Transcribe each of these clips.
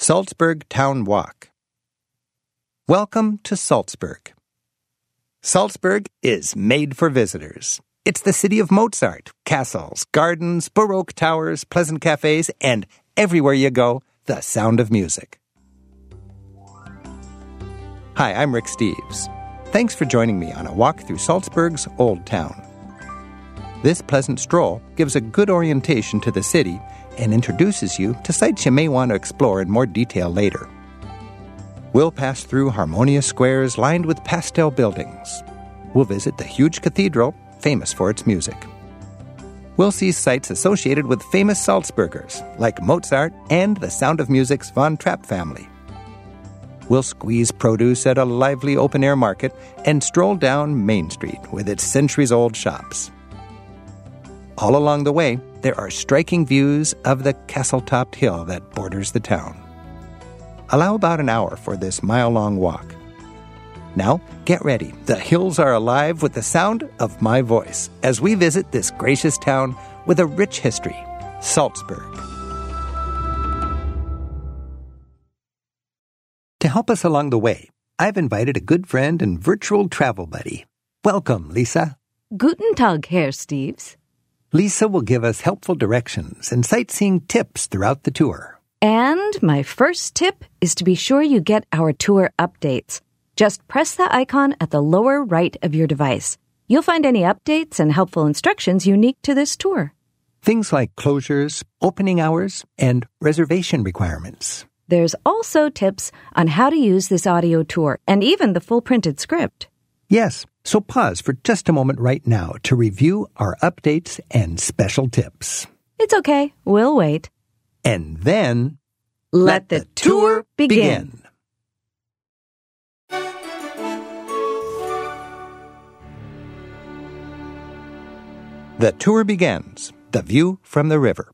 Salzburg Town Walk. Welcome to Salzburg. Salzburg is made for visitors. It's the city of Mozart, castles, gardens, Baroque towers, pleasant cafes, and everywhere you go, the sound of music. Hi, I'm Rick Steves. Thanks for joining me on a walk through Salzburg's Old Town. This pleasant stroll gives a good orientation to the city and introduces you to sites you may want to explore in more detail later. We'll pass through harmonious squares lined with pastel buildings. We'll visit the huge cathedral, famous for its music. We'll see sites associated with famous Salzburgers, like Mozart and the Sound of Music's Von Trapp family. We'll squeeze produce at a lively open-air market and stroll down Main Street with its centuries-old shops. All along the way, there are striking views of the castle-topped hill that borders the town. Allow about an hour for this mile-long walk. Now, get ready. The hills are alive with the sound of my voice as we visit this gracious town with a rich history, Salzburg. To help us along the way, I've invited a good friend and virtual travel buddy. Welcome, Lisa. Guten Tag, Herr Steves. Lisa will give us helpful directions and sightseeing tips throughout the tour. And my first tip is to be sure you get our tour updates. Just press the icon at the lower right of your device. You'll find any updates and helpful instructions unique to this tour. Things like closures, opening hours, and reservation requirements. There's also tips on how to use this audio tour and even the full printed script. Yes, so pause for just a moment right now to review our updates and special tips. It's okay, we'll wait. And then, let the tour begin. The tour begins. The view from the river.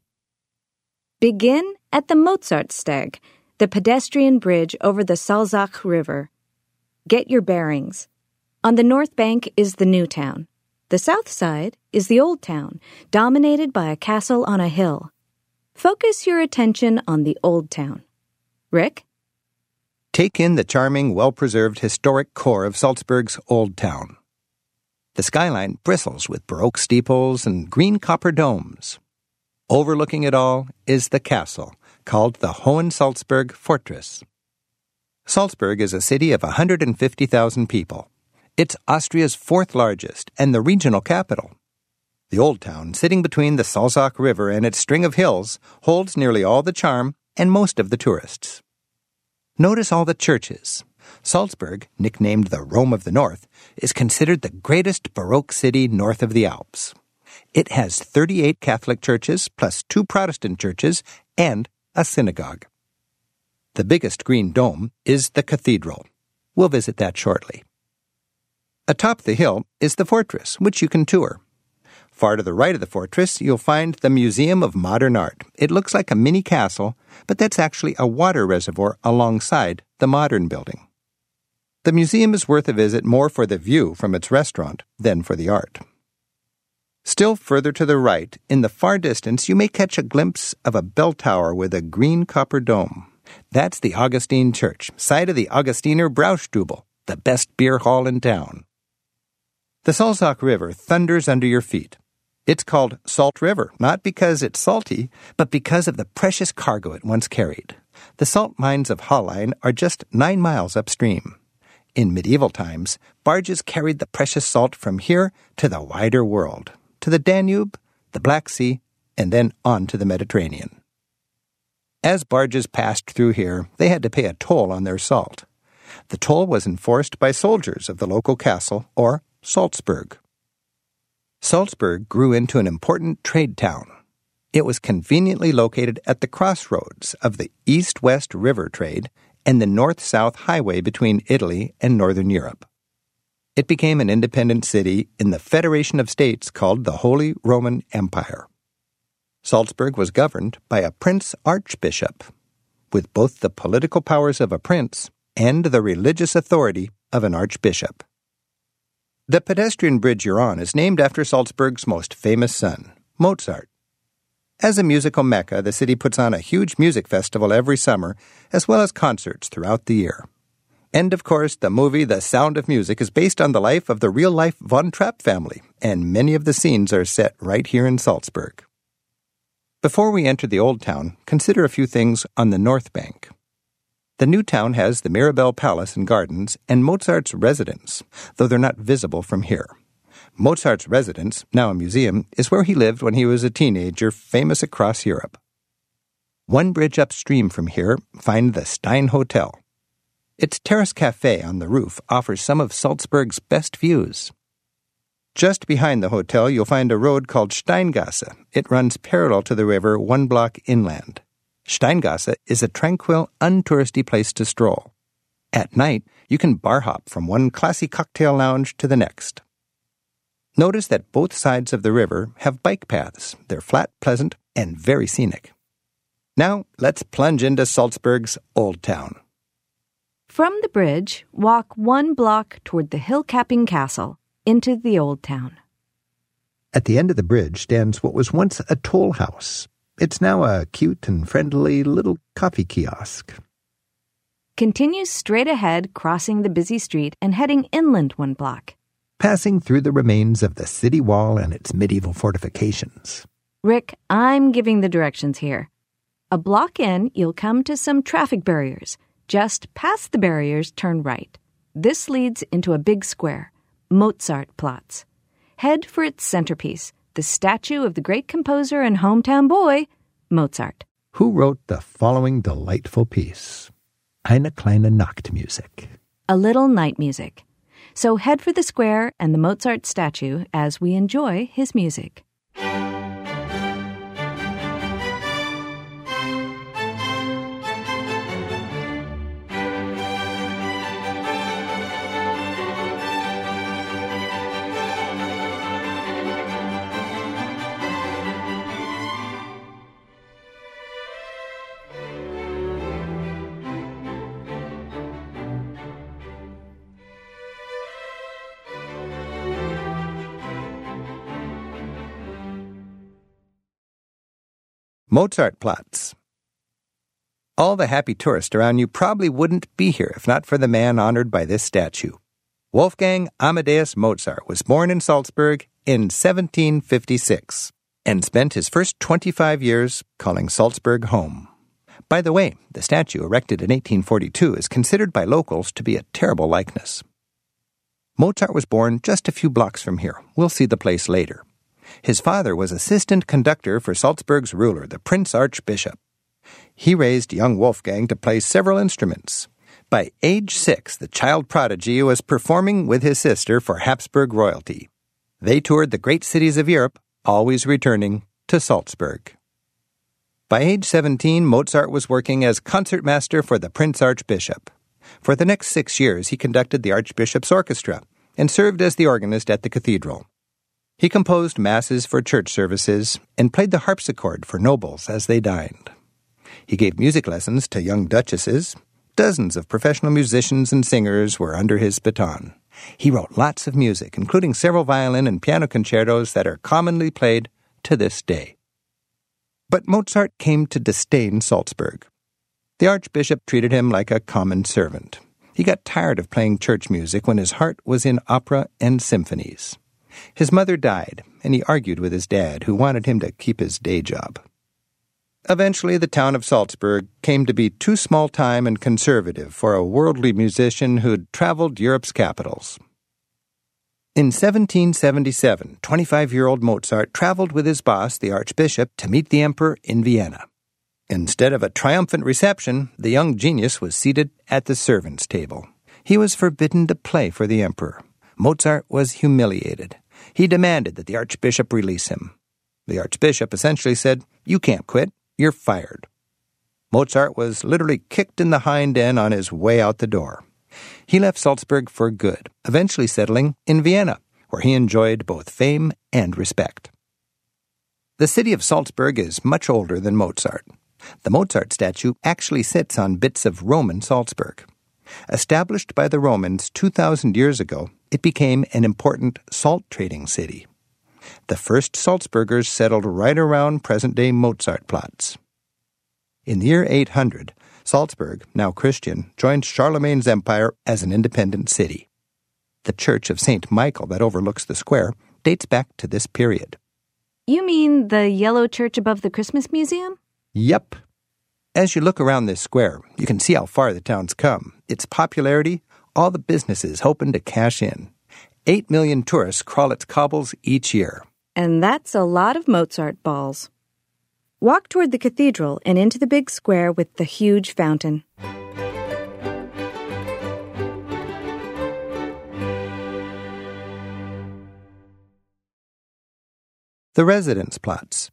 Begin at the Mozartsteg, the pedestrian bridge over the Salzach River. Get your bearings. On the north bank is the new town. The south side is the old town, dominated by a castle on a hill. Focus your attention on the old town. Rick? Take in the charming, well-preserved historic core of Salzburg's old town. The skyline bristles with Baroque steeples and green copper domes. Overlooking it all is the castle, called the Hohensalzburg Fortress. Salzburg is a city of 150,000 people. It's Austria's fourth largest and the regional capital. The old town, sitting between the Salzach River and its string of hills, holds nearly all the charm and most of the tourists. Notice all the churches. Salzburg, nicknamed the Rome of the North, is considered the greatest Baroque city north of the Alps. It has 38 Catholic churches, plus 2 Protestant churches, and a synagogue. The biggest green dome is the cathedral. We'll visit that shortly. Atop the hill is the fortress, which you can tour. Far to the right of the fortress, you'll find the Museum of Modern Art. It looks like a mini castle, but that's actually a water reservoir alongside the modern building. The museum is worth a visit more for the view from its restaurant than for the art. Still further to the right, in the far distance, you may catch a glimpse of a bell tower with a green copper dome. That's the Augustine Church, site of the Augustiner Braustubel, the best beer hall in town. The Salzach River thunders under your feet. It's called Salt River, not because it's salty, but because of the precious cargo it once carried. The salt mines of Hallein are just 9 miles upstream. In medieval times, barges carried the precious salt from here to the wider world, to the Danube, the Black Sea, and then on to the Mediterranean. As barges passed through here, they had to pay a toll on their salt. The toll was enforced by soldiers of the local castle, or Salzburg. Salzburg grew into an important trade town. It was conveniently located at the crossroads of the east-west river trade and the north-south highway between Italy and northern Europe. It became an independent city in the Federation of States called the Holy Roman Empire. Salzburg was governed by a prince-archbishop, with both the political powers of a prince and the religious authority of an archbishop. The pedestrian bridge you're on is named after Salzburg's most famous son, Mozart. As a musical mecca, the city puts on a huge music festival every summer, as well as concerts throughout the year. And, of course, the movie The Sound of Music is based on the life of the real-life Von Trapp family, and many of the scenes are set right here in Salzburg. Before we enter the Old Town, consider a few things on the North Bank. The new town has the Mirabell Palace and Gardens and Mozart's residence, though they're not visible from here. Mozart's residence, now a museum, is where he lived when he was a teenager, famous across Europe. One bridge upstream from here, find the Stein Hotel. Its terrace cafe on the roof offers some of Salzburg's best views. Just behind the hotel, you'll find a road called Steingasse. It runs parallel to the river 1 block inland. Steingasse is a tranquil, untouristy place to stroll. At night, you can bar hop from one classy cocktail lounge to the next. Notice that both sides of the river have bike paths. They're flat, pleasant, and very scenic. Now, let's plunge into Salzburg's Old Town. From the bridge, walk 1 block toward the hill-capping castle into the Old Town. At the end of the bridge stands what was once a toll house. It's now a cute and friendly little coffee kiosk. Continue straight ahead, crossing the busy street and heading inland 1 block. Passing through the remains of the city wall and its medieval fortifications. Rick, I'm giving the directions here. A block in, you'll come to some traffic barriers. Just past the barriers, turn right. This leads into a big square, Mozartplatz. Head for its centerpiece, the statue of the great composer and hometown boy, Mozart. Who wrote the following delightful piece? Eine kleine Nachtmusik. A little night music. So head for the square and the Mozart statue as we enjoy his music. Mozartplatz. All the happy tourists around you probably wouldn't be here if not for the man honored by this statue. Wolfgang Amadeus Mozart was born in Salzburg in 1756 and spent his first 25 years calling Salzburg home. By the way, the statue erected in 1842 is considered by locals to be a terrible likeness. Mozart was born just a few blocks from here. We'll see the place later. His father was assistant conductor for Salzburg's ruler, the Prince Archbishop. He raised young Wolfgang to play several instruments. By age 6, the child prodigy was performing with his sister for Habsburg royalty. They toured the great cities of Europe, always returning to Salzburg. By age 17, Mozart was working as concertmaster for the Prince Archbishop. For the next 6 years, he conducted the Archbishop's orchestra and served as the organist at the cathedral. He composed masses for church services and played the harpsichord for nobles as they dined. He gave music lessons to young duchesses. Dozens of professional musicians and singers were under his baton. He wrote lots of music, including several violin and piano concertos that are commonly played to this day. But Mozart came to disdain Salzburg. The Archbishop treated him like a common servant. He got tired of playing church music when his heart was in opera and symphonies. His mother died, and he argued with his dad, who wanted him to keep his day job. Eventually, the town of Salzburg came to be too small-time and conservative for a worldly musician who'd traveled Europe's capitals. In 1777, 25-year-old Mozart traveled with his boss, the Archbishop, to meet the Emperor in Vienna. Instead of a triumphant reception, the young genius was seated at the servants' table. He was forbidden to play for the Emperor. Mozart was humiliated. He demanded that the Archbishop release him. The Archbishop essentially said, "You can't quit. You're fired." Mozart was literally kicked in the hind end on his way out the door. He left Salzburg for good, eventually settling in Vienna, where he enjoyed both fame and respect. The city of Salzburg is much older than Mozart. The Mozart statue actually sits on bits of Roman Salzburg. Established by the Romans 2,000 years ago, it became an important salt trading city. The first Salzburgers settled right around present-day Mozartplatz. In the year 800, Salzburg, now Christian, joined Charlemagne's empire as an independent city. The Church of St. Michael that overlooks the square dates back to this period. You mean the yellow church above the Christmas Museum? Yep. As you look around this square, you can see how far the town's come. Its popularity, all the businesses hoping to cash in. 8 million tourists crawl its cobbles each year. And that's a lot of Mozart balls. Walk toward the cathedral and into the big square with the huge fountain. The Residenzplatz.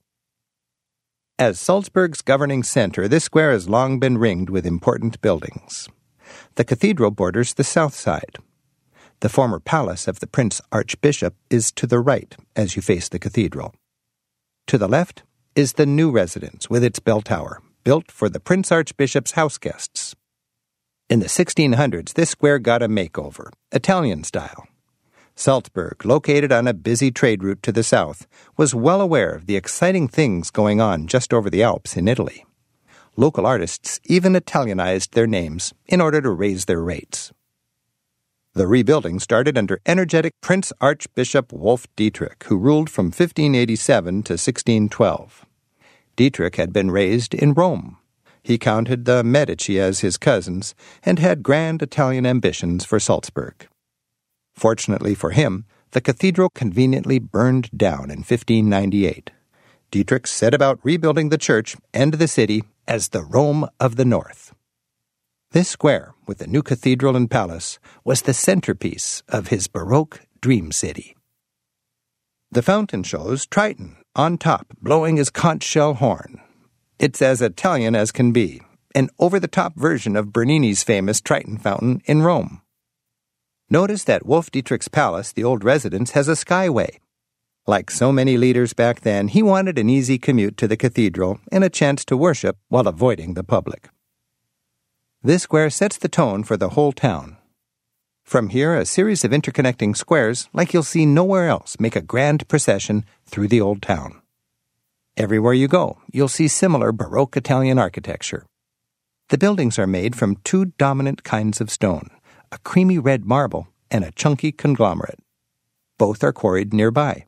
As Salzburg's governing center, this square has long been ringed with important buildings. The cathedral borders the south side. The former palace of the Prince Archbishop is to the right as you face the cathedral. To the left is the new residence with its bell tower, built for the Prince Archbishop's house guests. In the 1600s, this square got a makeover, Italian style. Salzburg, located on a busy trade route to the south, was well aware of the exciting things going on just over the Alps in Italy. Local artists even Italianized their names in order to raise their rates. The rebuilding started under energetic Prince Archbishop Wolf Dietrich, who ruled from 1587 to 1612. Dietrich had been raised in Rome. He counted the Medici as his cousins and had grand Italian ambitions for Salzburg. Fortunately for him, the cathedral conveniently burned down in 1598. Dietrich set about rebuilding the church and the city as the Rome of the North. This square, with the new cathedral and palace, was the centerpiece of his Baroque dream city. The fountain shows Triton on top, blowing his conch shell horn. It's as Italian as can be, an over-the-top version of Bernini's famous Triton fountain in Rome. Notice that Wolf Dietrich's palace, the old residence, has a skyway. Like so many leaders back then, he wanted an easy commute to the cathedral and a chance to worship while avoiding the public. This square sets the tone for the whole town. From here, a series of interconnecting squares, like you'll see nowhere else, make a grand procession through the old town. Everywhere you go, you'll see similar Baroque Italian architecture. The buildings are made from two dominant kinds of stone, a creamy red marble and a chunky conglomerate. Both are quarried nearby.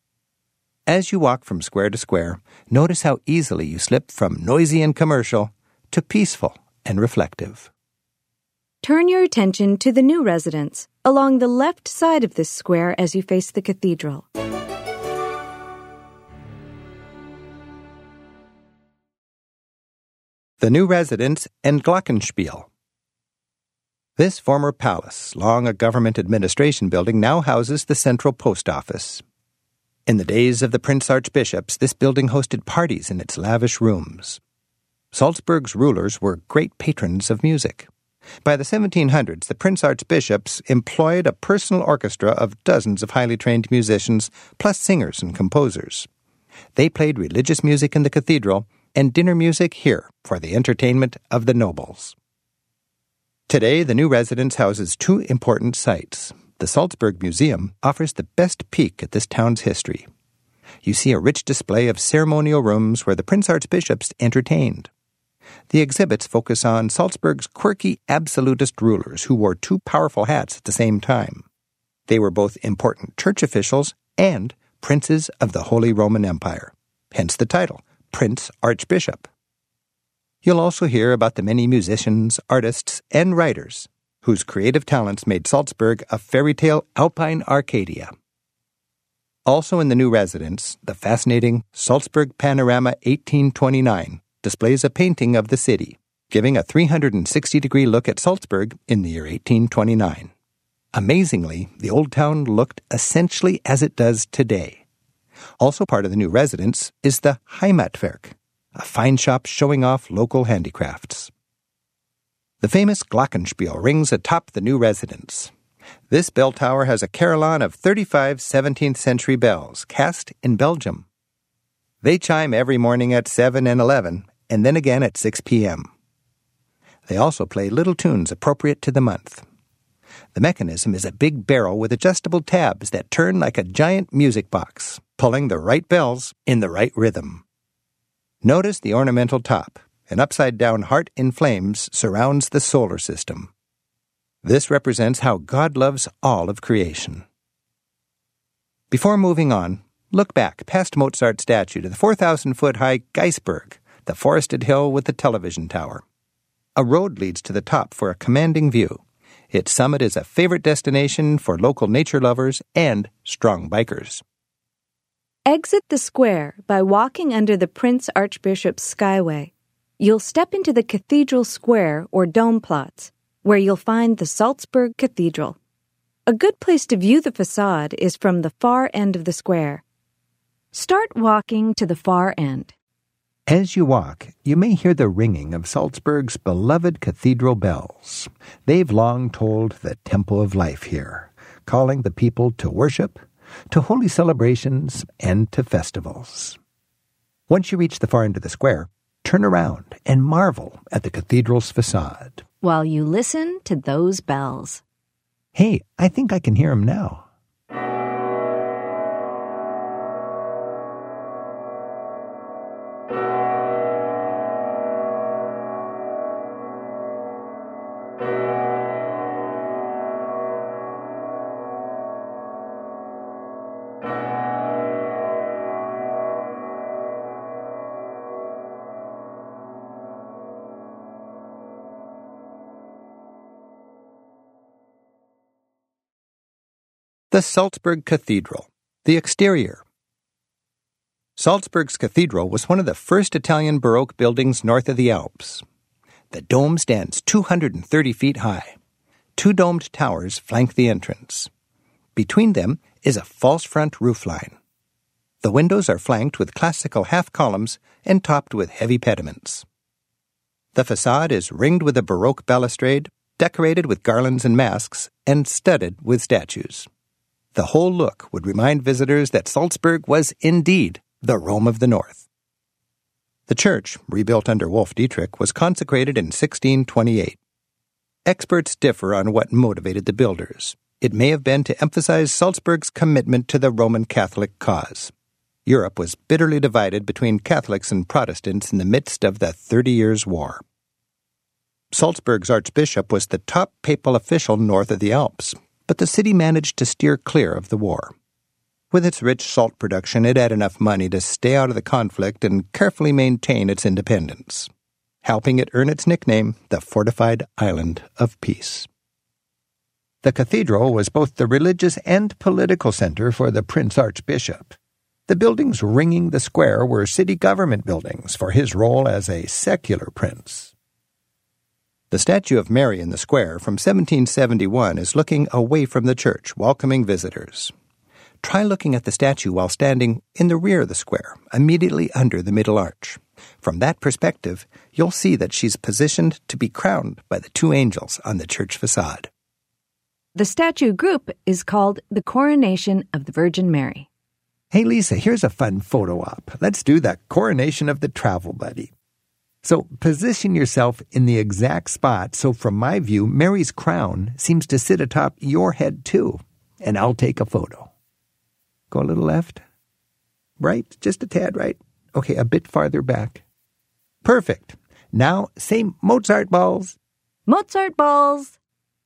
As you walk from square to square, notice how easily you slip from noisy and commercial to peaceful and reflective. Turn your attention to the new residence, along the left side of this square as you face the cathedral. The new residence and Glockenspiel. This former palace, long a government administration building, now houses the central post office. In the days of the Prince Archbishops, this building hosted parties in its lavish rooms. Salzburg's rulers were great patrons of music. By the 1700s, the Prince Archbishops employed a personal orchestra of dozens of highly trained musicians, plus singers and composers. They played religious music in the cathedral and dinner music here for the entertainment of the nobles. Today, the new residence houses two important sites. The Salzburg Museum offers the best peek at this town's history. You see a rich display of ceremonial rooms where the Prince Archbishops entertained. The exhibits focus on Salzburg's quirky absolutist rulers who wore two powerful hats at the same time. They were both important church officials and princes of the Holy Roman Empire, hence the title, Prince Archbishop. You'll also hear about the many musicians, artists, and writers whose creative talents made Salzburg a fairy tale alpine Arcadia. Also in the new residence, the fascinating Salzburg Panorama 1829 displays a painting of the city, giving a 360-degree look at Salzburg in the year 1829. Amazingly, the old town looked essentially as it does today. Also part of the new residence is the Heimatwerk, a fine shop showing off local handicrafts. The famous Glockenspiel rings atop the new residence. This bell tower has a carillon of 35 17th century bells cast in Belgium. They chime every morning at 7 and 11, and then again at 6 p.m. They also play little tunes appropriate to the month. The mechanism is a big barrel with adjustable tabs that turn like a giant music box. pulling the right bells in the right rhythm. Notice the ornamental top. An upside-down heart in flames surrounds the solar system. This represents how God loves all of creation. Before moving on, look back past Mozart's statue to the 4,000-foot-high Geisberg, the forested hill with the television tower. A road leads to the top for a commanding view. Its summit is a favorite destination for local nature lovers and strong bikers. Exit the square by walking under the Prince Archbishop's Skyway. You'll step into the Cathedral Square or Domplatz, where you'll find the Salzburg Cathedral. A good place to view the facade is from the far end of the square. Start walking to the far end. As you walk, you may hear the ringing of Salzburg's beloved cathedral bells. They've long tolled the tempo of life here, calling the people to worship, to holy celebrations, and to festivals. Once you reach the far end of the square, turn around and marvel at the cathedral's facade. While you listen to those bells. Hey, I think I can hear them now. The Salzburg Cathedral. The exterior. Salzburg's cathedral was one of the first Italian Baroque buildings north of the Alps. The dome stands 230 feet high. Two domed towers flank the entrance. Between them is a false front roofline. The windows are flanked with classical half columns and topped with heavy pediments. The facade is ringed with a Baroque balustrade, decorated with garlands and masks, and studded with statues. The whole look would remind visitors that Salzburg was indeed the Rome of the North. The church, rebuilt under Wolf Dietrich, was consecrated in 1628. Experts differ on what motivated the builders. It may have been to emphasize Salzburg's commitment to the Roman Catholic cause. Europe was bitterly divided between Catholics and Protestants in the midst of the 30 Years' War. Salzburg's archbishop was the top papal official north of the Alps, but the city managed to steer clear of the war. With its rich salt production, it had enough money to stay out of the conflict and carefully maintain its independence, helping it earn its nickname, the Fortified Island of Peace. The cathedral was both the religious and political center for the Prince Archbishop. The buildings ringing the square were city government buildings for his role as a secular prince. The statue of Mary in the square from 1771 is looking away from the church, welcoming visitors. Try looking at the statue while standing in the rear of the square, immediately under the middle arch. From that perspective, you'll see that she's positioned to be crowned by the two angels on the church facade. The statue group is called the Coronation of the Virgin Mary. Hey, Lisa, here's a fun photo op. Let's do the Coronation of the Travel Buddy. So position yourself in the exact spot so from my view, Mary's crown seems to sit atop your head too, and I'll take a photo. Go a little left. Right? Just a tad right. Okay, a bit farther back. Perfect. Now say Mozart balls. Mozart balls.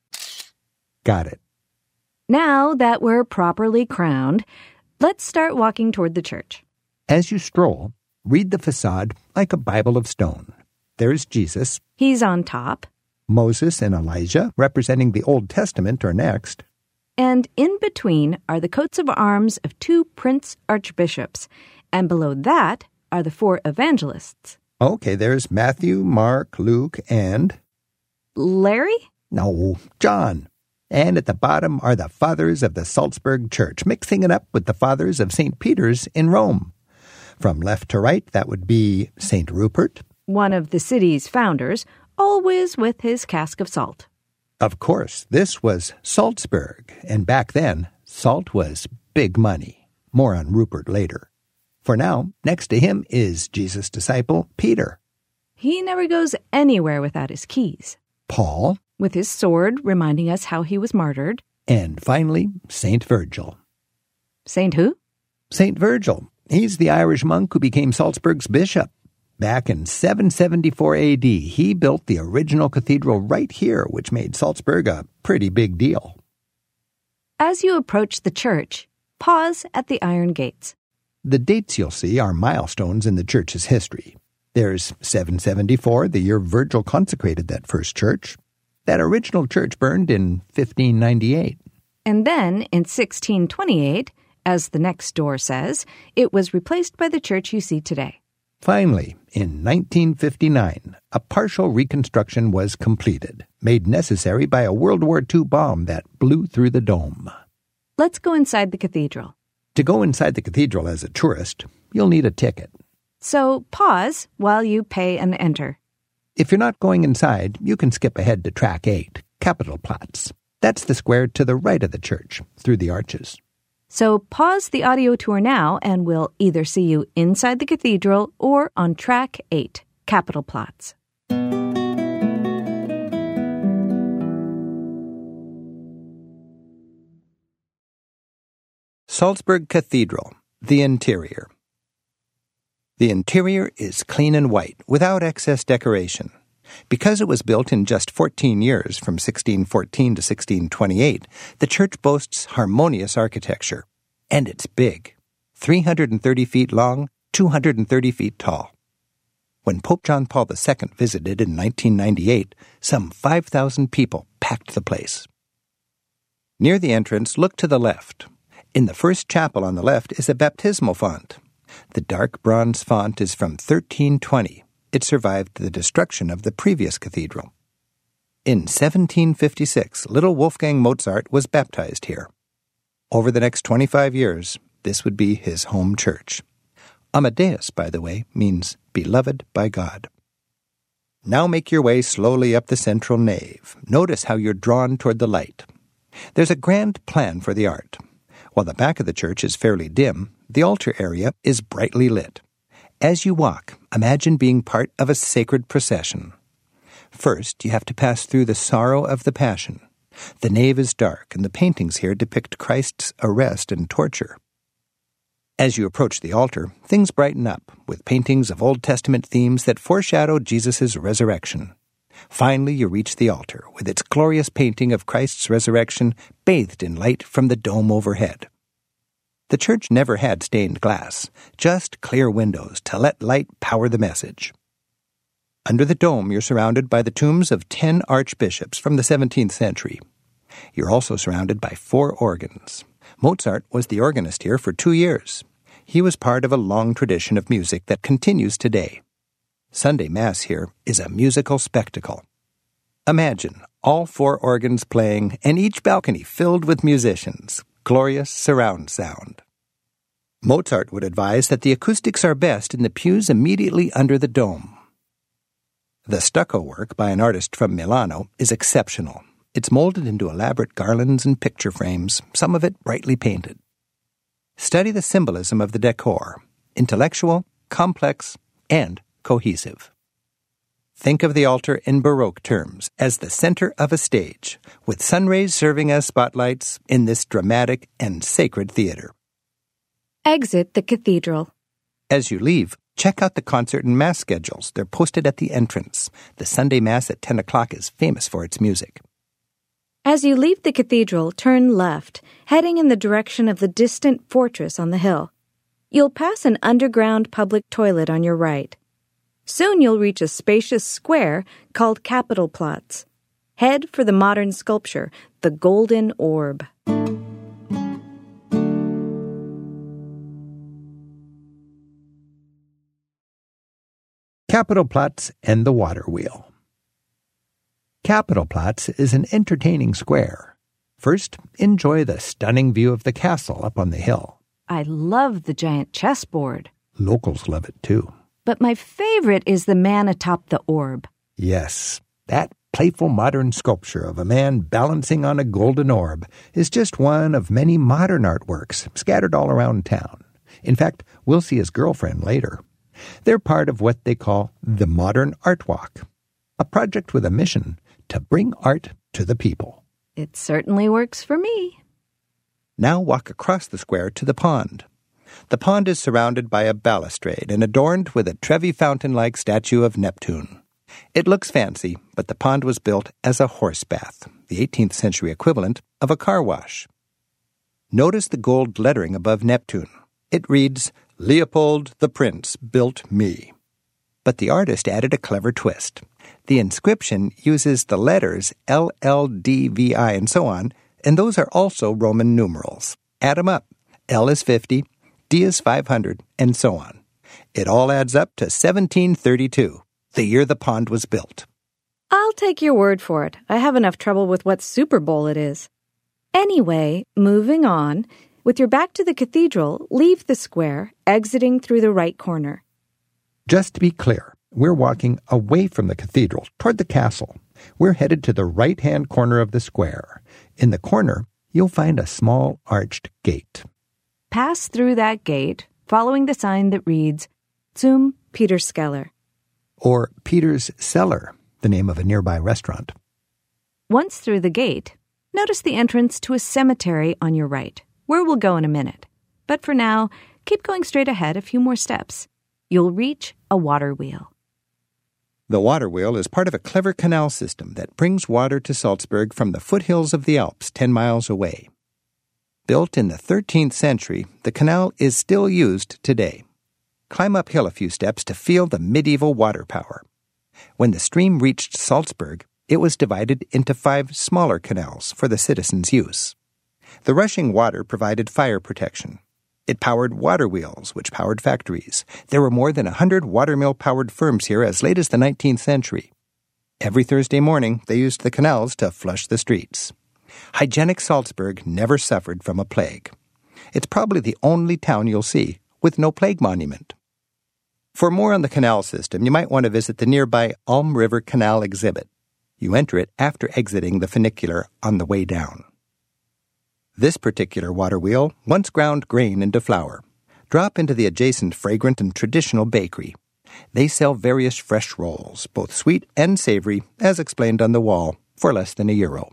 Got it. Now that we're properly crowned, let's start walking toward the church. As you stroll, read the facade like a Bible of stone. There's Jesus. He's on top. Moses and Elijah, representing the Old Testament, are next. And in between are the coats of arms of two prince archbishops. And below that are the four evangelists. Okay, there's Matthew, Mark, Luke, and... Larry? No, John. And at the bottom are the fathers of the Salzburg Church, mixing it up with the fathers of St. Peter's in Rome. From left to right, that would be St. Rupert, one of the city's founders, always with his cask of salt. Of course, this was Salzburg, and back then, salt was big money. More on Rupert later. For now, next to him is Jesus' disciple, Peter. He never goes anywhere without his keys. Paul, with his sword reminding us how he was martyred. And finally, St. Virgil. Saint who? St. Virgil, he's the Irish monk who became Salzburg's bishop. Back in 774 AD, he built the original cathedral right here, which made Salzburg a pretty big deal. As you approach the church, pause at the iron gates. The dates you'll see are milestones in the church's history. There's 774, the year Virgil consecrated that first church. That original church burned in 1598. And then, in 1628, as the next door says, it was replaced by the church you see today. Finally, in 1959, a partial reconstruction was completed, made necessary by a World War II bomb that blew through the dome. Let's go inside the cathedral. To go inside the cathedral as a tourist, you'll need a ticket. So pause while you pay and enter. If you're not going inside, you can skip ahead to Track 8, Kapitelplatz. That's the square to the right of the church, through the arches. So pause the audio tour now and we'll either see you inside the cathedral or on Track 8, Kapitelplatz. Salzburg Cathedral, the interior. The interior is clean and white, without excess decoration. Because it was built in just 14 years, from 1614 to 1628, the church boasts harmonious architecture. And it's big. 330 feet long, 230 feet tall. When Pope John Paul II visited in 1998, some 5,000 people packed the place. Near the entrance, look to the left. In the first chapel on the left is a baptismal font. The dark bronze font is from 1320. It survived the destruction of the previous cathedral. In 1756, little Wolfgang Mozart was baptized here. Over the next 25 years, this would be his home church. Amadeus, by the way, means beloved by God. Now make your way slowly up the central nave. Notice how you're drawn toward the light. There's a grand plan for the art. While the back of the church is fairly dim, the altar area is brightly lit. As you walk, imagine being part of a sacred procession. First, you have to pass through the sorrow of the Passion. The nave is dark, and the paintings here depict Christ's arrest and torture. As you approach the altar, things brighten up, with paintings of Old Testament themes that foreshadow Jesus' resurrection. Finally, you reach the altar, with its glorious painting of Christ's resurrection bathed in light from the dome overhead. The church never had stained glass, just clear windows to let light power the message. Under the dome, you're surrounded by the tombs of 10 archbishops from the 17th century. You're also surrounded by 4 organs. Mozart was the organist here for 2 years. He was part of a long tradition of music that continues today. Sunday Mass here is a musical spectacle. Imagine all 4 organs playing and each balcony filled with musicians. Glorious surround sound. Mozart would advise that the acoustics are best in the pews immediately under the dome. The stucco work by an artist from Milano is exceptional. It's molded into elaborate garlands and picture frames, some of it brightly painted. Study the symbolism of the decor, intellectual, complex, and cohesive. Think of the altar in Baroque terms as the center of a stage, with sun rays serving as spotlights in this dramatic and sacred theater. Exit the cathedral. As you leave, check out the concert and Mass schedules. They're posted at the entrance. The Sunday Mass at 10 o'clock is famous for its music. As you leave the cathedral, turn left, heading in the direction of the distant fortress on the hill. You'll pass an underground public toilet on your right. Soon you'll reach a spacious square called Kapitelplatz. Head for the modern sculpture, the Golden Orb. Kapitelplatz and the Water Wheel. Kapitelplatz is an entertaining square. First, enjoy the stunning view of the castle up on the hill. I love the giant chessboard. Locals love it too. But my favorite is the man atop the orb. Yes, that playful modern sculpture of a man balancing on a golden orb is just one of many modern artworks scattered all around town. In fact, we'll see his girlfriend later. They're part of what they call the Modern Art Walk, a project with a mission to bring art to the people. It certainly works for me. Now walk across the square to the pond. The pond is surrounded by a balustrade and adorned with a Trevi fountain-like statue of Neptune. It looks fancy, but the pond was built as a horse bath, the 18th century equivalent of a car wash. Notice the gold lettering above Neptune. It reads, "Leopold the Prince built me." But the artist added a clever twist. The inscription uses the letters LLDVI and so on, and those are also Roman numerals. Add them up. L is 50, D is 500, and so on. It all adds up to 1732, the year the pond was built. I'll take your word for it. I have enough trouble with what Super Bowl it is. Anyway, moving on, with your back to the cathedral, leave the square, exiting through the right corner. Just to be clear, we're walking away from the cathedral toward the castle. We're headed to the right-hand corner of the square. In the corner, you'll find a small arched gate. Pass through that gate, following the sign that reads, Zum Peterskeller. Or Peter's Cellar, the name of a nearby restaurant. Once through the gate, notice the entrance to a cemetery on your right, where we'll go in a minute. But for now, keep going straight ahead a few more steps. You'll reach a water wheel. The water wheel is part of a clever canal system that brings water to Salzburg from the foothills of the Alps 10 miles away. Built in the 13th century, the canal is still used today. Climb uphill a few steps to feel the medieval water power. When the stream reached Salzburg, it was divided into 5 smaller canals for the citizens' use. The rushing water provided fire protection. It powered water wheels, which powered factories. There were more than 100 watermill-powered firms here as late as the 19th century. Every Thursday morning, they used the canals to flush the streets. Hygienic Salzburg never suffered from a plague. It's probably the only town you'll see with no plague monument. For more on the canal system, you might want to visit the nearby Alm River Canal exhibit. You enter it after exiting the funicular on the way down. This particular water wheel once ground grain into flour. Drop into the adjacent fragrant and traditional bakery. They sell various fresh rolls, both sweet and savory, as explained on the wall, for less than €1.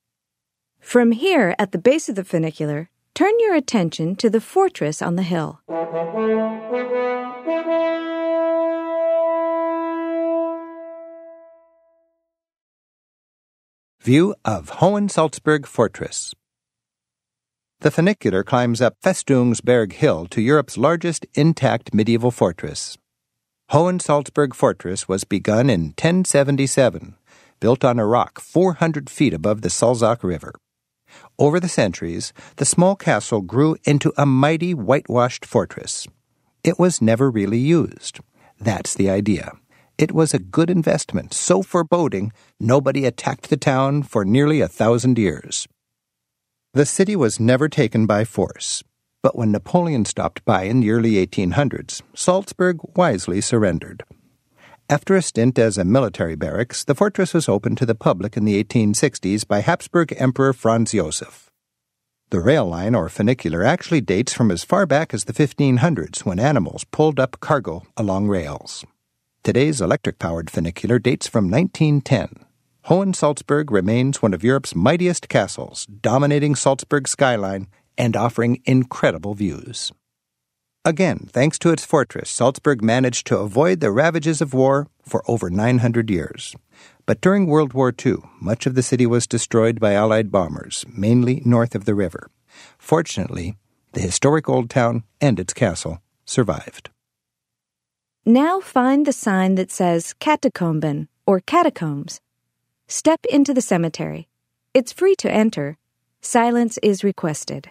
From here, at the base of the funicular, turn your attention to the fortress on the hill. View of Hohensalzburg Fortress. The funicular climbs up Festungsberg Hill to Europe's largest intact medieval fortress. Hohensalzburg Fortress was begun in 1077, built on a rock 400 feet above the Salzach River. Over the centuries, the small castle grew into a mighty whitewashed fortress. It was never really used. That's the idea. It was a good investment, so foreboding, nobody attacked the town for nearly 1,000 years. The city was never taken by force, but when Napoleon stopped by in the early 1800s, Salzburg wisely surrendered. After a stint as a military barracks, the fortress was opened to the public in the 1860s by Habsburg Emperor Franz Joseph. The rail line, or funicular, actually dates from as far back as the 1500s, when animals pulled up cargo along rails. Today's electric-powered funicular dates from 1910. Hohensalzburg remains one of Europe's mightiest castles, dominating Salzburg's skyline and offering incredible views. Again, thanks to its fortress, Salzburg managed to avoid the ravages of war for over 900 years. But during World War II, much of the city was destroyed by Allied bombers, mainly north of the river. Fortunately, the historic old town and its castle survived. Now find the sign that says Katakomben, or catacombs. Step into the cemetery. It's free to enter. Silence is requested.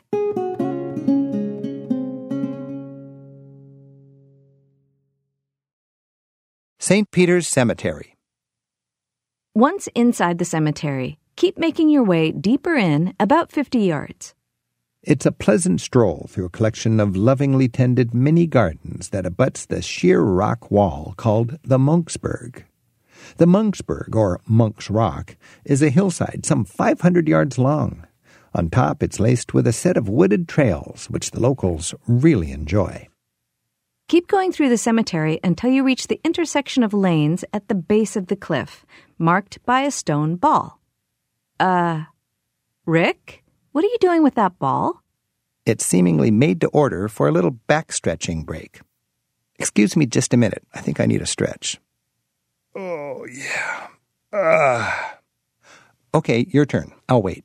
St. Peter's Cemetery. Once inside the cemetery, keep making your way deeper in about 50 yards. It's a pleasant stroll through a collection of lovingly tended mini gardens that abuts the sheer rock wall called the Monksberg. The Monksberg, or Monk's Rock, is a hillside some 500 yards long. On top, it's laced with a set of wooded trails, which the locals really enjoy. Keep going through the cemetery until you reach the intersection of lanes at the base of the cliff, marked by a stone ball. Rick? What are you doing with that ball? It's seemingly made to order for a little back-stretching break. Excuse me just a minute. I think I need a stretch. Oh, yeah. Okay, your turn. I'll wait.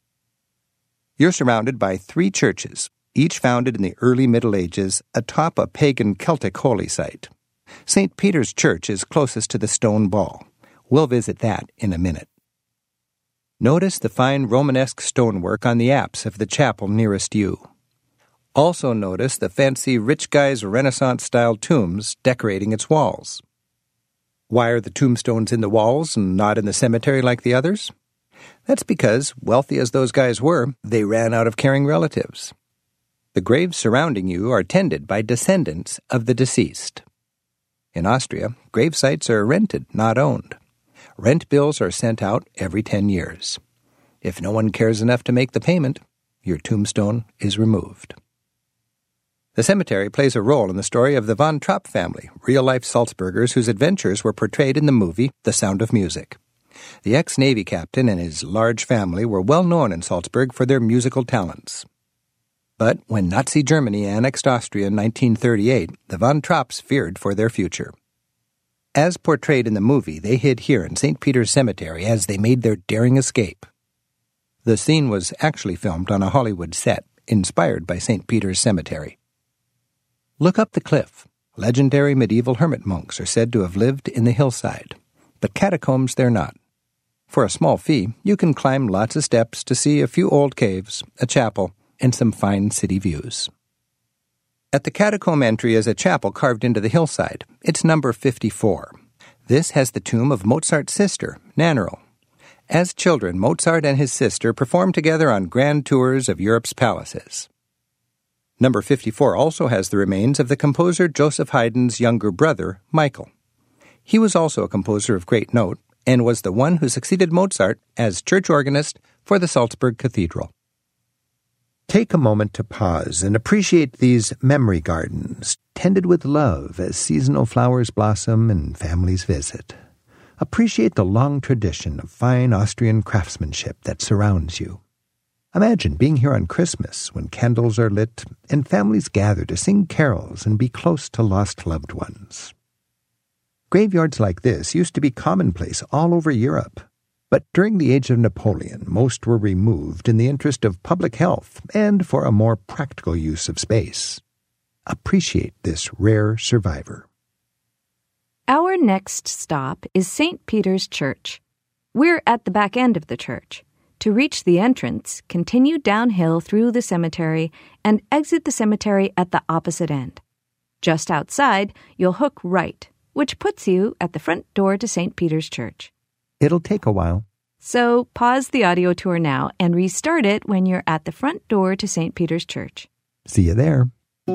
You're surrounded by 3 churches, each founded in the early Middle Ages atop a pagan Celtic holy site. St. Peter's Church is closest to the stone ball. We'll visit that in a minute. Notice the fine Romanesque stonework on the apse of the chapel nearest you. Also notice the fancy rich guy's Renaissance-style tombs decorating its walls. Why are the tombstones in the walls and not in the cemetery like the others? That's because, wealthy as those guys were, they ran out of caring relatives. The graves surrounding you are tended by descendants of the deceased. In Austria, grave sites are rented, not owned. Rent bills are sent out every 10 years. If no one cares enough to make the payment, your tombstone is removed. The cemetery plays a role in the story of the Von Trapp family, real-life Salzburgers whose adventures were portrayed in the movie The Sound of Music. The ex-Navy captain and his large family were well known in Salzburg for their musical talents. But when Nazi Germany annexed Austria in 1938, the Von Trapps feared for their future. As portrayed in the movie, they hid here in St. Peter's Cemetery as they made their daring escape. The scene was actually filmed on a Hollywood set, inspired by St. Peter's Cemetery. Look up the cliff. Legendary medieval hermit monks are said to have lived in the hillside, but catacombs they're not. For a small fee, you can climb lots of steps to see a few old caves, a chapel, and some fine city views. At the catacomb entry is a chapel carved into the hillside. It's number 54. This has the tomb of Mozart's sister, Nannerl. As children, Mozart and his sister performed together on grand tours of Europe's palaces. Number 54 also has the remains of the composer Joseph Haydn's younger brother, Michael. He was also a composer of great note and was the one who succeeded Mozart as church organist for the Salzburg Cathedral. Take a moment to pause and appreciate these memory gardens, tended with love as seasonal flowers blossom and families visit. Appreciate the long tradition of fine Austrian craftsmanship that surrounds you. Imagine being here on Christmas when candles are lit and families gather to sing carols and be close to lost loved ones. Graveyards like this used to be commonplace all over Europe, but during the age of Napoleon, most were removed in the interest of public health and for a more practical use of space. Appreciate this rare survivor. Our next stop is St. Peter's Church. We're at the back end of the church. To reach the entrance, continue downhill through the cemetery and exit the cemetery at the opposite end. Just outside, you'll hook right, which puts you at the front door to St. Peter's Church. It'll take a while. So pause the audio tour now and restart it when you're at the front door to St. Peter's Church. See you there.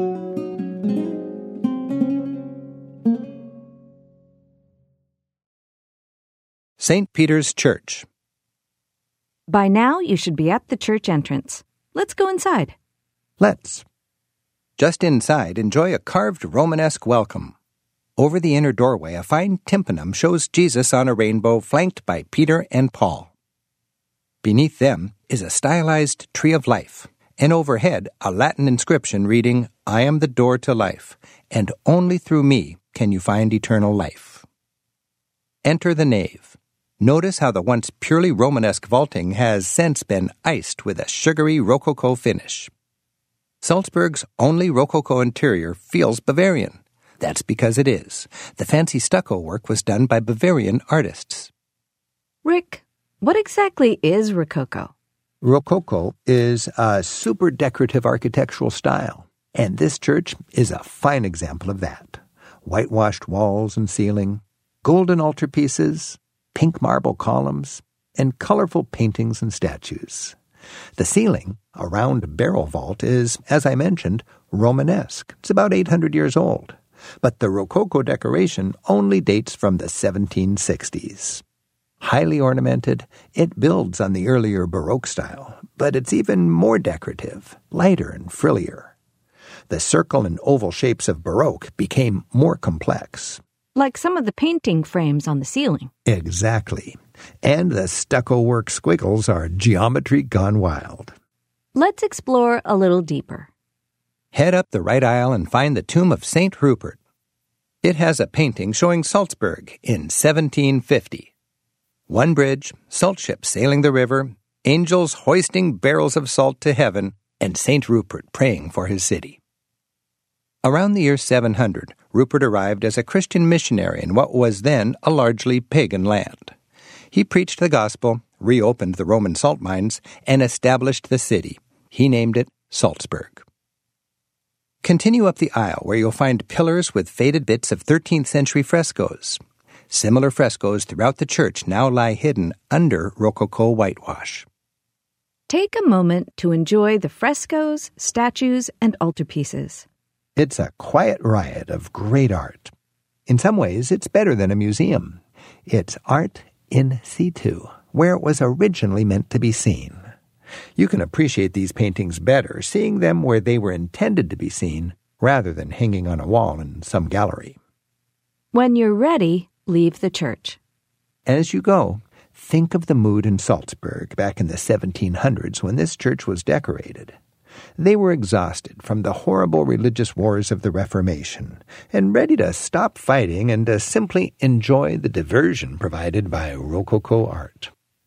St. Peter's Church. By now, you should be at the church entrance. Let's go inside. Let's. Just inside, enjoy a carved Romanesque welcome. Over the inner doorway, a fine tympanum shows Jesus on a rainbow flanked by Peter and Paul. Beneath them is a stylized tree of life, and overhead a Latin inscription reading, "I am the door to life, and only through me can you find eternal life." Enter the nave. Notice how the once purely Romanesque vaulting has since been iced with a sugary Rococo finish. Salzburg's only Rococo interior feels Bavarian. That's because it is. The fancy stucco work was done by Bavarian artists. Rick, what exactly is Rococo? Rococo is a super decorative architectural style, and this church is a fine example of that. Whitewashed walls and ceiling, golden altarpieces, pink marble columns, and colorful paintings and statues. The ceiling, a round barrel vault, is, as I mentioned, Romanesque. It's about 800 years old. But the Rococo decoration only dates from the 1760s. Highly ornamented, it builds on the earlier Baroque style, but it's even more decorative, lighter and frillier. The circle and oval shapes of Baroque became more complex. Like some of the painting frames on the ceiling. Exactly. And the stucco work squiggles are geometry gone wild. Let's explore a little deeper. Head up the right aisle and find the tomb of St. Rupert. It has a painting showing Salzburg in 1750. One bridge, salt ships sailing the river, angels hoisting barrels of salt to heaven, and St. Rupert praying for his city. Around the year 700, Rupert arrived as a Christian missionary in what was then a largely pagan land. He preached the gospel, reopened the Roman salt mines, and established the city. He named it Salzburg. Continue up the aisle where you'll find pillars with faded bits of 13th century frescoes. Similar frescoes throughout the church now lie hidden under Rococo whitewash. Take a moment to enjoy the frescoes, statues, and altarpieces. It's a quiet riot of great art. In some ways, it's better than a museum. It's art in situ, where it was originally meant to be seen. You can appreciate these paintings better seeing them where they were intended to be seen, rather than hanging on a wall in some gallery. When you're ready, leave the church. As you go, think of the mood in Salzburg back in the 1700s when this church was decorated. They were exhausted from the horrible religious wars of the Reformation and ready to stop fighting and to simply enjoy the diversion provided by Rococo art.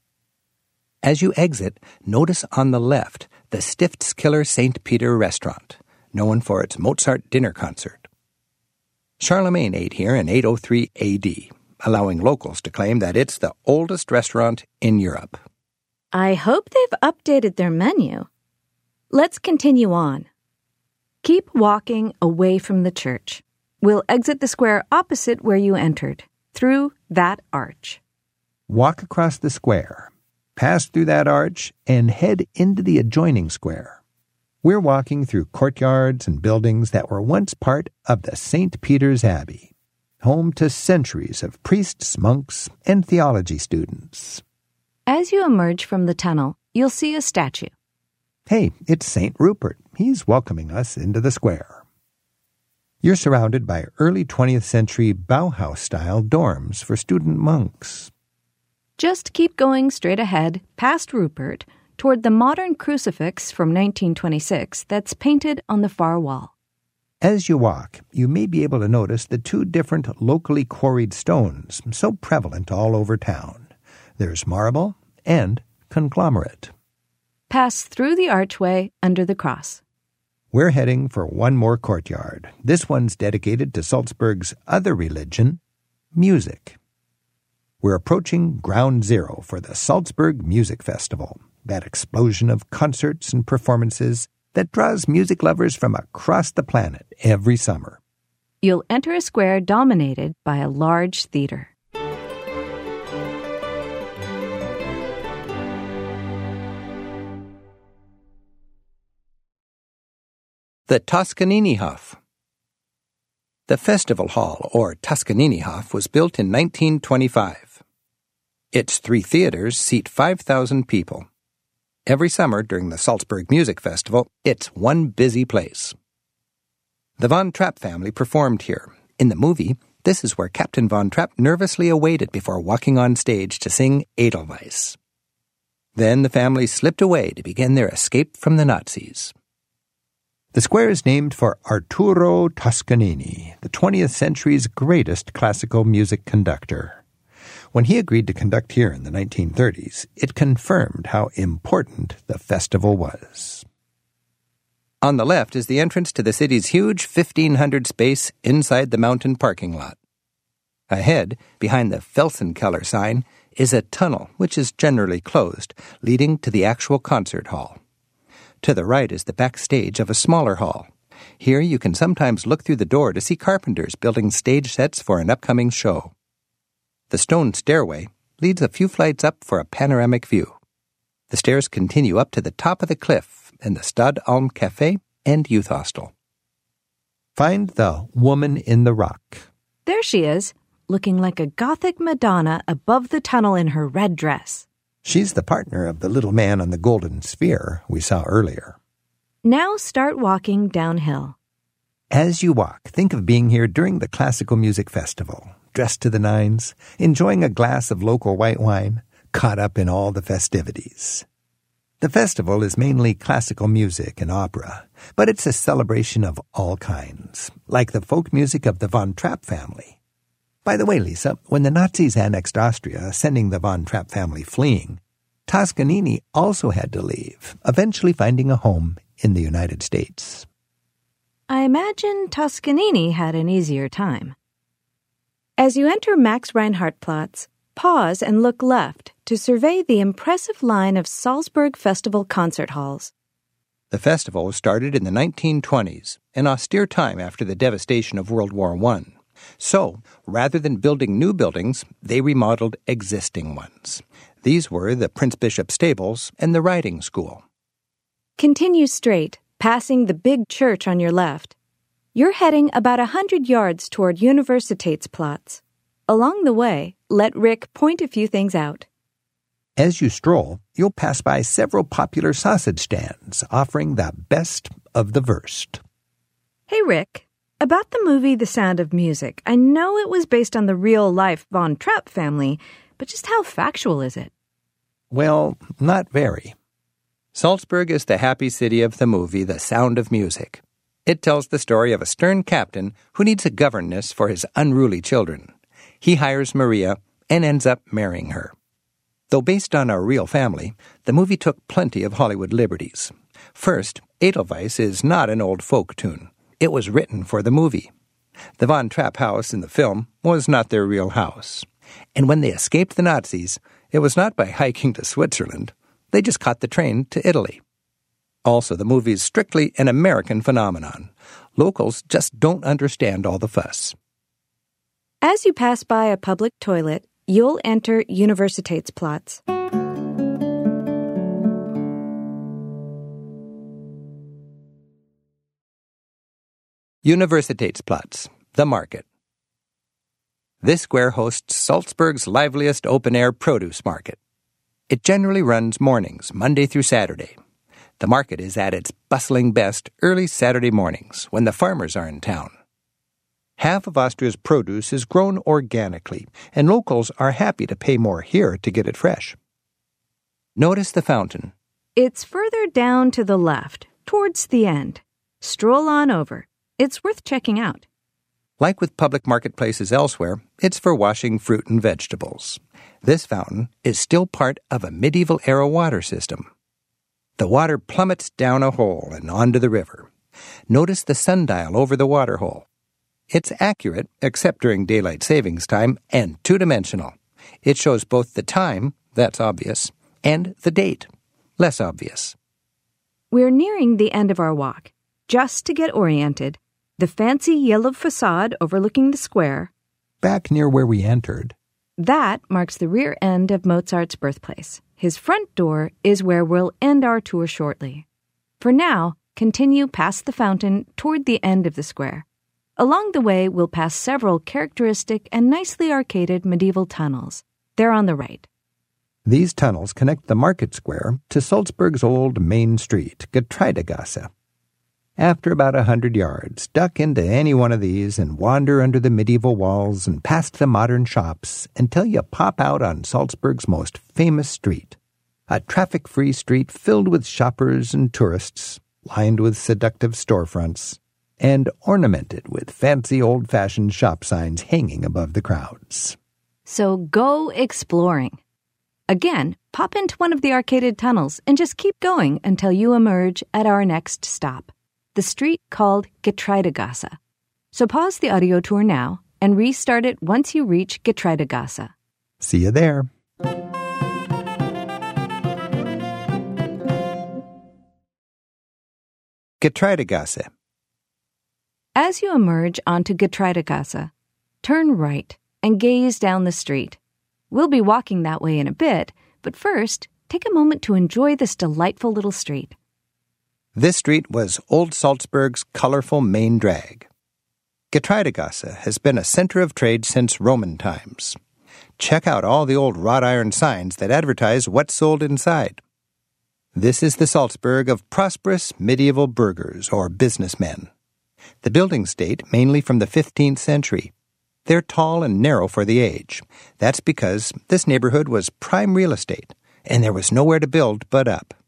As you exit, notice on the left the Stiftskiller St. Peter restaurant, known for its Mozart dinner concert. Charlemagne ate here in 803 A.D., allowing locals to claim that it's the oldest restaurant in Europe. I hope they've updated their menu. Let's continue on. Keep walking away from the church. We'll exit the square opposite where you entered, through that arch. Walk across the square, pass through that arch, and head into the adjoining square. We're walking through courtyards and buildings that were once part of the St. Peter's Abbey, home to centuries of priests, monks, and theology students. As you emerge from the tunnel, you'll see a statue. Hey, it's St. Rupert. He's welcoming us into the square. You're surrounded by early 20th century Bauhaus-style dorms for student monks. Just keep going straight ahead, past Rupert, toward the modern crucifix from 1926 that's painted on the far wall. As you walk, you may be able to notice the two different locally quarried stones so prevalent all over town. There's marble and conglomerate. Pass through the archway under the cross. We're heading for one more courtyard. This one's dedicated to Salzburg's other religion, music. We're approaching ground zero for the Salzburg Music Festival, that explosion of concerts and performances that draws music lovers from across the planet every summer. You'll enter a square dominated by a large theater. The Toscanini-Hof. The Festival Hall, or Toscanini-Hof, was built in 1925. Its 3 theaters seat 5,000 people. Every summer during the Salzburg Music Festival, it's one busy place. The Von Trapp family performed here. In the movie, this is where Captain Von Trapp nervously awaited before walking on stage to sing Edelweiss. Then the family slipped away to begin their escape from the Nazis. The square is named for Arturo Toscanini, the 20th century's greatest classical music conductor. When he agreed to conduct here in the 1930s, it confirmed how important the festival was. On the left is the entrance to the city's huge 1,500 space inside the mountain parking lot. Ahead, behind the Felsenkeller sign, is a tunnel, which is generally closed, leading to the actual concert hall. To the right is the backstage of a smaller hall. Here you can sometimes look through the door to see carpenters building stage sets for an upcoming show. The stone stairway leads a few flights up for a panoramic view. The stairs continue up to the top of the cliff and the Stad Alm Café and Youth Hostel. Find the Woman in the Rock. There she is, looking like a Gothic Madonna above the tunnel in her red dress. She's the partner of the little man on the golden sphere we saw earlier. Now start walking downhill. As you walk, think of being here during the Classical Music Festival, dressed to the nines, enjoying a glass of local white wine, caught up in all the festivities. The festival is mainly classical music and opera, but it's a celebration of all kinds, like the folk music of the Von Trapp family. By the way, Lisa, when the Nazis annexed Austria, sending the Von Trapp family fleeing, Toscanini also had to leave, eventually finding a home in the United States. I imagine Toscanini had an easier time. As you enter Max Reinhardt Platz, pause and look left to survey the impressive line of Salzburg Festival concert halls. The festival started in the 1920s, an austere time after the devastation of World War I. So, rather than building new buildings, they remodeled existing ones. These were the Prince Bishop Stables and the Riding School. Continue straight, passing the big church on your left. You're heading about 100 yards toward Universitätsplatz. Along the way, let Rick point a few things out. As you stroll, you'll pass by several popular sausage stands offering the best of the Wurst. Hey, Rick. About the movie The Sound of Music, I know it was based on the real-life Von Trapp family, but just how factual is it? Well, not very. Salzburg is the happy city of the movie The Sound of Music. It tells the story of a stern captain who needs a governess for his unruly children. He hires Maria and ends up marrying her. Though based on a real family, the movie took plenty of Hollywood liberties. First, Edelweiss is not an old folk tune. It was written for the movie. The Von Trapp house in the film was not their real house. And when they escaped the Nazis, it was not by hiking to Switzerland. They just caught the train to Italy. Also, the movie is strictly an American phenomenon. Locals just don't understand all the fuss. As you pass by a public toilet, you'll enter Universitätsplatz. Universitätsplatz, the market. This square hosts Salzburg's liveliest open-air produce market. It generally runs mornings, Monday through Saturday. The market is at its bustling best early Saturday mornings when the farmers are in town. Half of Austria's produce is grown organically, and locals are happy to pay more here to get it fresh. Notice the fountain. It's further down to the left, towards the end. Stroll on over. It's worth checking out. Like with public marketplaces elsewhere, it's for washing fruit and vegetables. This fountain is still part of a medieval-era water system. The water plummets down a hole and onto the river. Notice the sundial over the water hole. It's accurate, except during daylight savings time, and two-dimensional. It shows both the time, that's obvious, and the date, less obvious. We're nearing the end of our walk. Just to get oriented, the fancy yellow facade overlooking the square. Back near where we entered. That marks the rear end of Mozart's birthplace. His front door is where we'll end our tour shortly. For now, continue past the fountain toward the end of the square. Along the way, we'll pass several characteristic and nicely arcaded medieval tunnels. They're on the right. These tunnels connect the market square to Salzburg's old main street, Getreidegasse. After about 100 yards, duck into any one of these and wander under the medieval walls and past the modern shops until you pop out on Salzburg's most famous street, a traffic-free street filled with shoppers and tourists, lined with seductive storefronts, and ornamented with fancy old-fashioned shop signs hanging above the crowds. So go exploring. Again, pop into one of the arcaded tunnels and just keep going until you emerge at our next stop, the street called Getreidegasse. So pause the audio tour now and restart it once you reach Getreidegasse. See you there. Getreidegasse. As you emerge onto Getreidegasse, turn right and gaze down the street. We'll be walking that way in a bit, but first, take a moment to enjoy this delightful little street. This street was Old Salzburg's colorful main drag. Getreidegasse has been a center of trade since Roman times. Check out all the old wrought iron signs that advertise what's sold inside. This is the Salzburg of prosperous medieval burghers or businessmen. The buildings date mainly from the 15th century. They're tall and narrow for the age. That's because this neighborhood was prime real estate, and there was nowhere to build but up.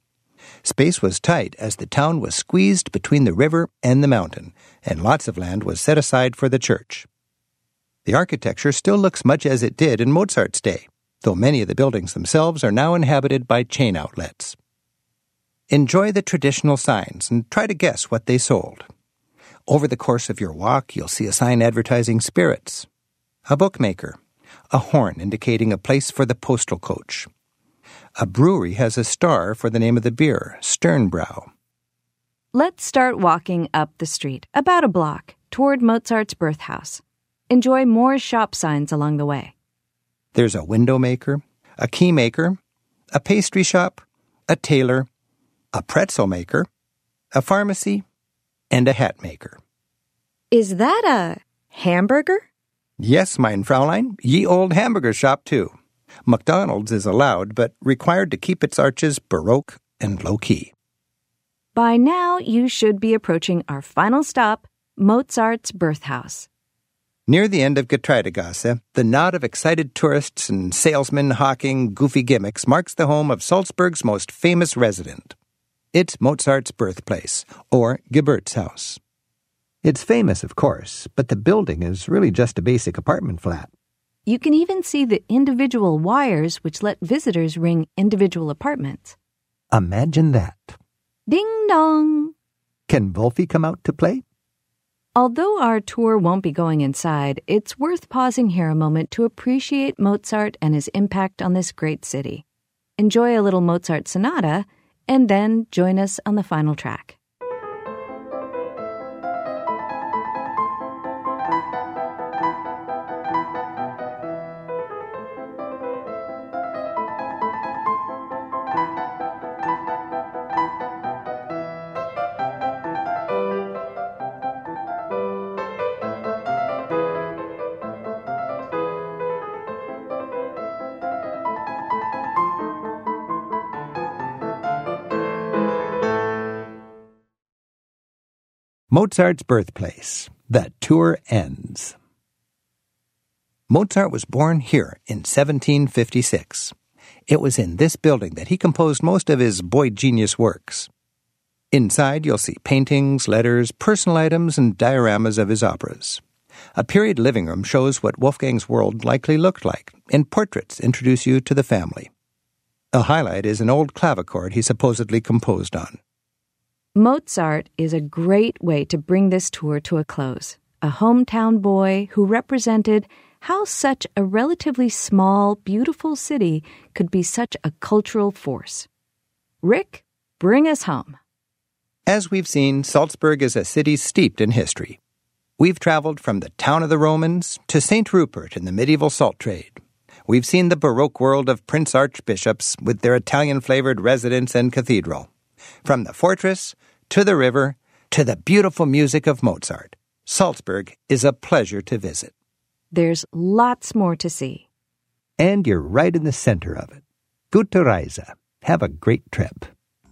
Space was tight as the town was squeezed between the river and the mountain, and lots of land was set aside for the church. The architecture still looks much as it did in Mozart's day, though many of the buildings themselves are now inhabited by chain outlets. Enjoy the traditional signs and try to guess what they sold. Over the course of your walk, you'll see a sign advertising spirits, a bookmaker, a horn indicating a place for the postal coach. A brewery has a star for the name of the beer, Sternbrau. Let's start walking up the street, about a block, toward Mozart's birth house. Enjoy more shop signs along the way. There's a window maker, a key maker, a pastry shop, a tailor, a pretzel maker, a pharmacy, and a hat maker. Is that a hamburger? Yes, mein Fräulein, ye old hamburger shop, too. McDonald's is allowed, but required to keep its arches Baroque and low-key. By now, you should be approaching our final stop, Mozart's birth house. Near the end of Getreidegasse, the knot of excited tourists and salesmen hawking goofy gimmicks marks the home of Salzburg's most famous resident. It's Mozart's birthplace, or Geburtshaus. It's famous, of course, but the building is really just a basic apartment flat. You can even see the individual wires which let visitors ring individual apartments. Imagine that. Ding dong! Can Wolfie come out to play? Although our tour won't be going inside, it's worth pausing here a moment to appreciate Mozart and his impact on this great city. Enjoy a little Mozart sonata, and then join us on the final track. Mozart's birthplace. The tour ends. Mozart was born here in 1756. It was in this building that he composed most of his boy genius works. Inside, you'll see paintings, letters, personal items, and dioramas of his operas. A period living room shows what Wolfgang's world likely looked like, and portraits introduce you to the family. A highlight is an old clavichord he supposedly composed on. Mozart is a great way to bring this tour to a close. A hometown boy who represented how such a relatively small, beautiful city could be such a cultural force. Rick, bring us home. As we've seen, Salzburg is a city steeped in history. We've traveled from the town of the Romans to St. Rupert in the medieval salt trade. We've seen the Baroque world of prince archbishops with their Italian-flavored residence and cathedral. From the fortress to the river to the beautiful music of Mozart, Salzburg is a pleasure to visit. There's lots more to see. And you're right in the center of it. Gute Reise. Have a great trip.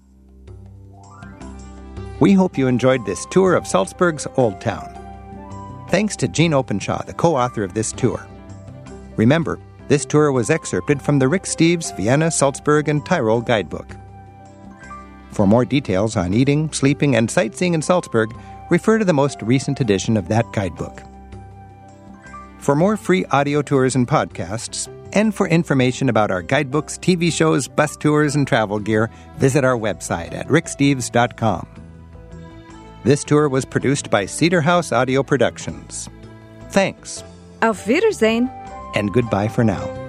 We hope you enjoyed this tour of Salzburg's Old Town. Thanks to Jean Openshaw, the co-author of this tour. Remember, this tour was excerpted from the Rick Steves Vienna, Salzburg, and Tyrol guidebook. For more details on eating, sleeping, and sightseeing in Salzburg, refer to the most recent edition of that guidebook. For more free audio tours and podcasts, and for information about our guidebooks, TV shows, bus tours, and travel gear, visit our website at ricksteves.com. This tour was produced by Cedar House Audio Productions. Thanks. Auf Wiedersehen. And goodbye for now.